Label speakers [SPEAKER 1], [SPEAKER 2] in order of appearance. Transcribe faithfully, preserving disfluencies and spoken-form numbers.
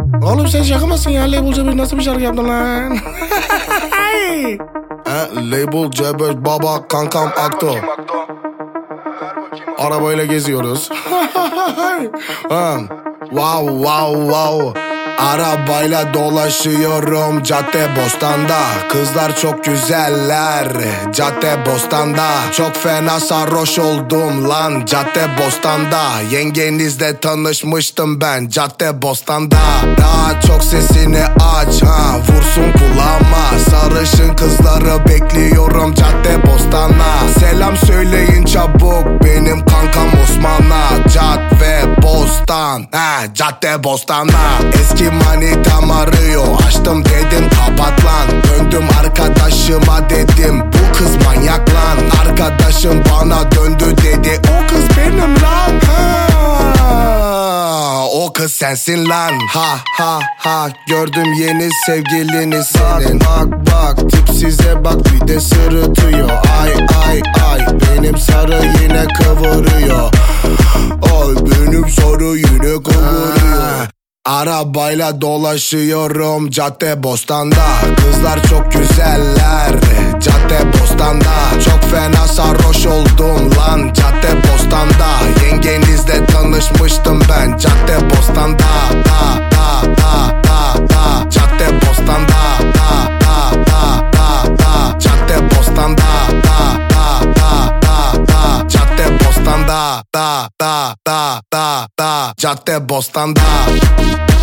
[SPEAKER 1] Oğlum sen şaka mısın ya? Label C beş nasıl bir şarkı yaptın lan? He, Label C beş baba kankam Akto. Arabayla geziyoruz. Ha, wow wow wow. Arabayla dolaşıyorum cadde bostanda. Kızlar çok güzeller cadde bostanda. Çok fena sarhoş oldum lan cadde bostanda. Yengenizle tanışmıştım ben cadde bostanda. Daha çok sesini aç ha, vursun kulağıma. Sarışın kızları bekliyorum cadde bostana. Selam söyleyin çabuk benim kankam Osman'a. Cadde bostan ha, cadde bostana. Eski manitam arıyor, açtım dedim kapat lan. Döndüm arkadaşıma dedim bu kız manyak lan. Arkadaşım bana döndü dedi o kız benim lan. Ha, o kız sensin lan. Ha ha ha, gördüm yeni sevgilini senin. Bak bak tipsize bak bir de sırıtıyor. Ay ay ay benim sarı yine kıvırıyor. Ay benim sarı yine kıvırıyor. Arabayla dolaşıyorum cadde bostanda. Kızlar çok güzeller cadde bostanda. Çok fena sarhoş oldum lan cadde bostanda. Yengenizle tanışmıştım ben cadde bostanda. Da da da da da cadde bostanda. Da da da da da cadde bostanda. Da da da da da cadde bostanda. Da da da da da cadde bostanda.